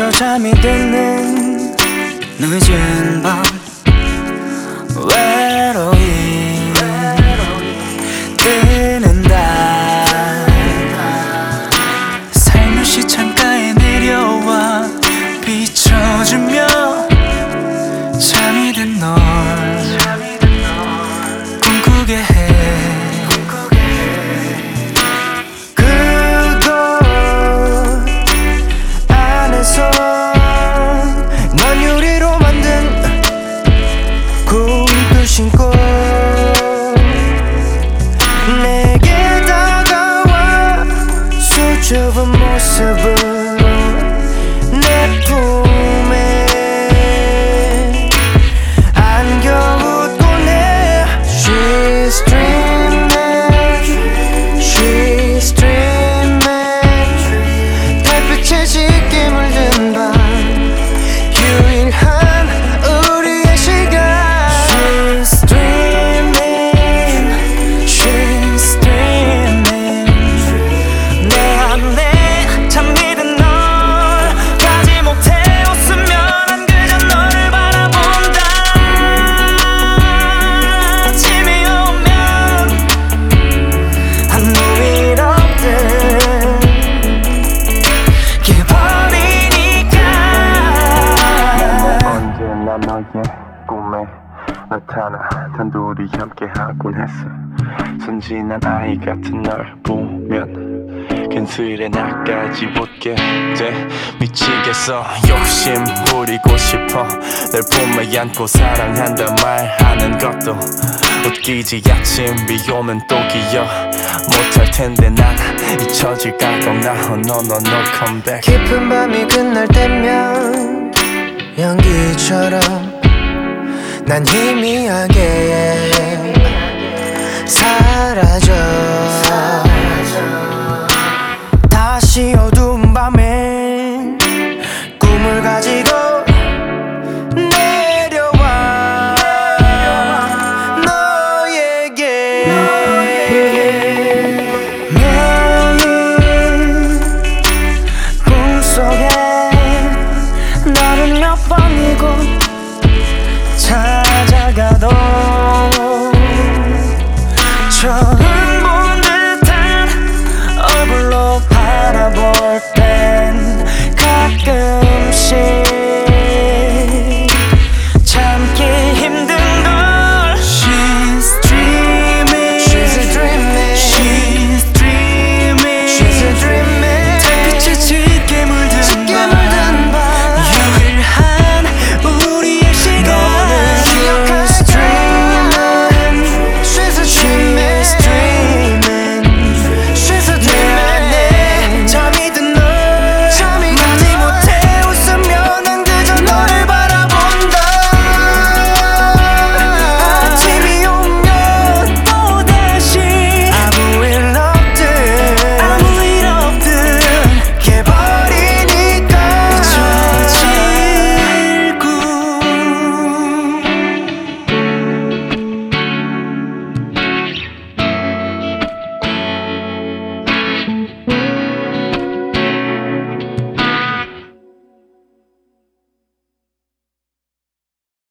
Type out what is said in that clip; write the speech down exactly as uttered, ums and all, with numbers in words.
벌써 잠이 드는 늦은 밤 외로이 뜨는 달 살며시 창가에 내려와 비춰주며 잠이 든 널 꿈꾸게 해. 그곳 안에서 넌 유리로 만든 구두 신고 내게 다가와 수줍은 모습으로 내 품에 안겨 웃곤 해. She's dreaming, she's dreaming. 달빛에 짙게 물든 밤 유일한 우리의 시간. She's dreaming, she's dreaming. 내 안에 잠기는 널 가지 못해 웃으면 난 그저 너를 바라본다. 아침이 오면 아무 일 없듯 깨버리니까. 언제나 너의 꿈에 나타나 단둘이 함께하곤 했어. 순진한 아이 같은 널 보면 근슬에 나까지 웃게 돼. 미치겠어 욕심 부리고 싶어. 널 품에 안고 사랑한다 말하는 것도 웃기지. 아침 비 오면 또 기억 못할 텐데 난 잊혀질까 겁나. Oh no no no come back. 깊은 밤이 끝날 때면 연기처럼 난 희미하게 사라져. 다시 어두운 밤에 꿈을 가지